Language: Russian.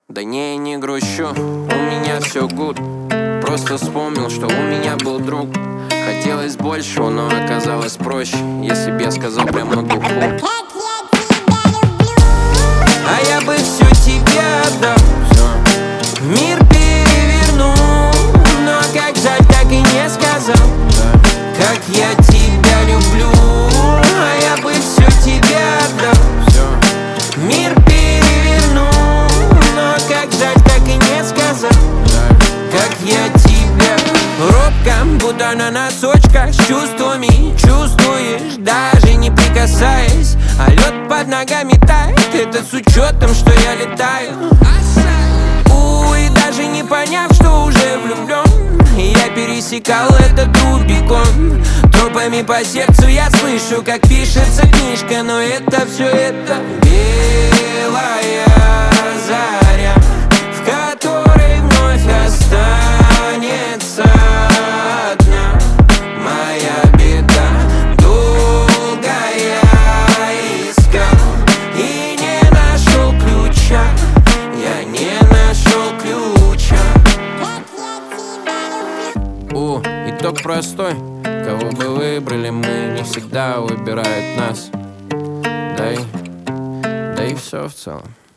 Да не грущу, у меня все гуд. Просто вспомнил, что у меня был друг. Хотелось большего, но оказалось проще, если б я сказал прямо на духу. А я бы все тебе отдал, мир перевернул. Но как жаль, так и не сказал, как я тебя люблю. А я бы все тебе отдал, мир перевернул. Но как жаль, так и не сказал, как я тебя. Робко, будто на носочках, с чувствами чувствуешь, даже не прикасаясь. А лед под ногами тает, это с учетом, что я летаю. И даже не поняв, что уже влюблен, я пересекал это тупиком. Тропами по сердцу я слышу, как пишется книжка. Но это все, это белая заря, в которой вновь останется одна моя беда. Долго я искал и не нашел ключа. Я не нашел ключа. Итог простой. Кого бы выбрали мы, не всегда выбирают нас. Да и все в целом.